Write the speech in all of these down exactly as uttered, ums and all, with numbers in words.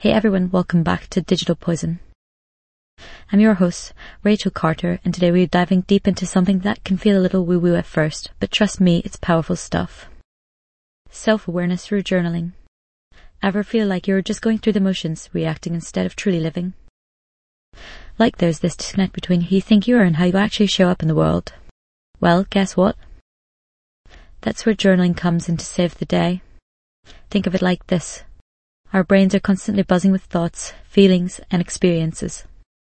Hey everyone, welcome back to Digital Poison. I'm your host, Rachel Carter, and today we're diving deep into something that can feel a little woo-woo at first, but trust me, it's powerful stuff. Self-awareness through journaling. Ever feel like you're just going through the motions, reacting instead of truly living? Like there's this disconnect between who you think you are and how you actually show up in the world. Well, guess what? That's where journaling comes in to save the day. Think of it like this. Our brains are constantly buzzing with thoughts, feelings, and experiences.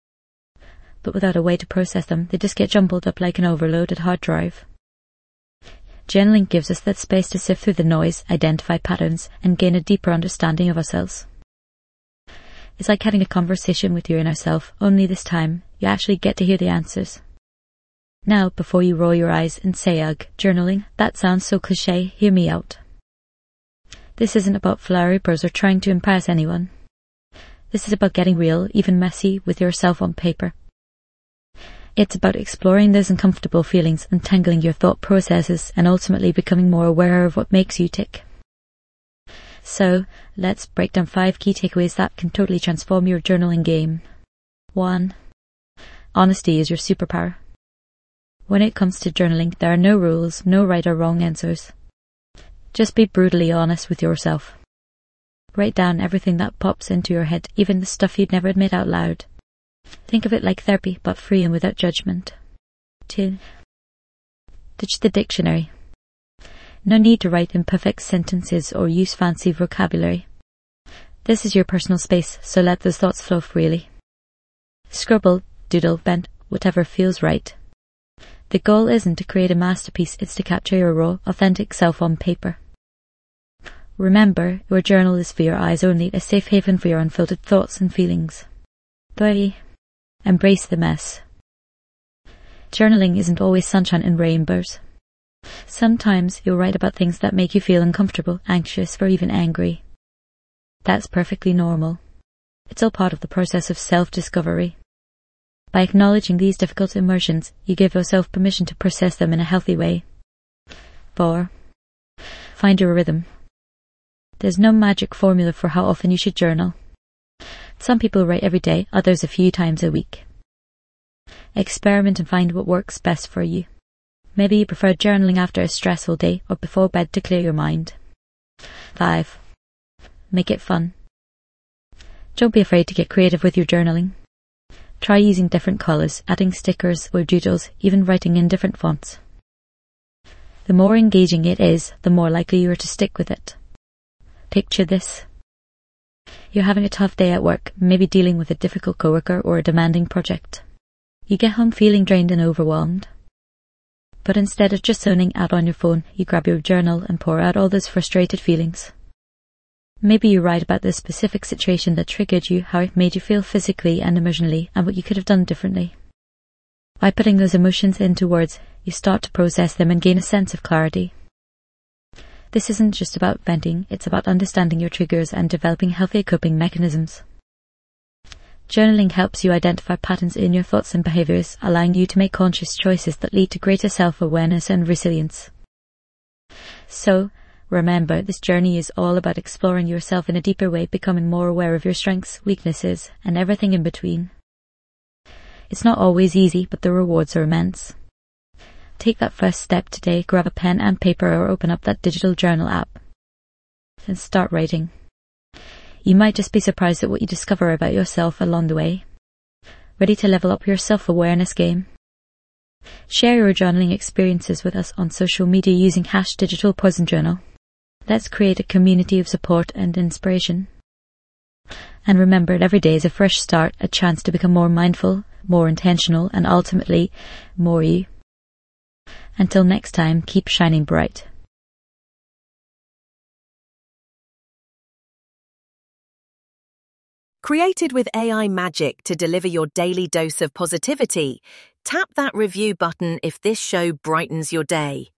But without a way to process them, they just get jumbled up like an overloaded hard drive. Journaling gives us that space to sift through the noise, identify patterns, and gain a deeper understanding of ourselves. It's like having a conversation with your inner self, only this time, you actually get to hear the answers. Now, before you roll your eyes and say, ugh, journaling, that sounds so cliché, hear me out. This isn't about flowery prose or trying to impress anyone. This is about getting real, even messy, with yourself on paper. It's about exploring those uncomfortable feelings, untangling your thought processes, and ultimately becoming more aware of what makes you tick. So, let's break down five key takeaways that can totally transform your journaling game. One. Honesty is your superpower. When it comes to journaling, there are no rules, no right or wrong answers. Just be brutally honest with yourself. Write down everything that pops into your head, even the stuff you'd never admit out loud. Think of it like therapy, but free and without judgment. Two. Ditch the dictionary. No need to write imperfect sentences or use fancy vocabulary. This is your personal space, so let those thoughts flow freely. Scribble, doodle, vent, whatever feels right. The goal isn't to create a masterpiece, it's to capture your raw, authentic self on paper. Remember, your journal is for your eyes only, a safe haven for your unfiltered thoughts and feelings. Three. Embrace the mess. Journaling isn't always sunshine and rainbows. Sometimes you'll write about things that make you feel uncomfortable, anxious, or even angry. That's perfectly normal. It's all part of the process of self-discovery. By acknowledging these difficult emotions, you give yourself permission to process them in a healthy way. Four. Find your rhythm. There's no magic formula for how often you should journal. Some people write every day, others a few times a week. Experiment and find what works best for you. Maybe you prefer journaling after a stressful day or before bed to clear your mind. Five. Make it fun. Don't be afraid to get creative with your journaling. Try using different colours, adding stickers or doodles, even writing in different fonts. The more engaging it is, the more likely you are to stick with it. Picture this. You're having a tough day at work, maybe dealing with a difficult coworker or a demanding project. You get home feeling drained and overwhelmed. But instead of just zoning out on your phone, you grab your journal and pour out all those frustrated feelings. Maybe you write about the specific situation that triggered you, how it made you feel physically and emotionally, and what you could have done differently. By putting those emotions into words, you start to process them and gain a sense of clarity. This isn't just about venting, it's about understanding your triggers and developing healthy coping mechanisms. Journaling helps you identify patterns in your thoughts and behaviours, allowing you to make conscious choices that lead to greater self-awareness and resilience. So, remember, this journey is all about exploring yourself in a deeper way, becoming more aware of your strengths, weaknesses, and everything in between. It's not always easy, but the rewards are immense. Take that first step today, grab a pen and paper or open up that digital journal app. And start writing. You might just be surprised at what you discover about yourself along the way. Ready to level up your self-awareness game? Share your journaling experiences with us on social media using hash Digital Poison Journal. Let's create a community of support and inspiration. And remember, every day is a fresh start, a chance to become more mindful, more intentional, and ultimately, more you. Until next time, keep shining bright. Created with A I magic to deliver your daily dose of positivity, tap that review button if this show brightens your day.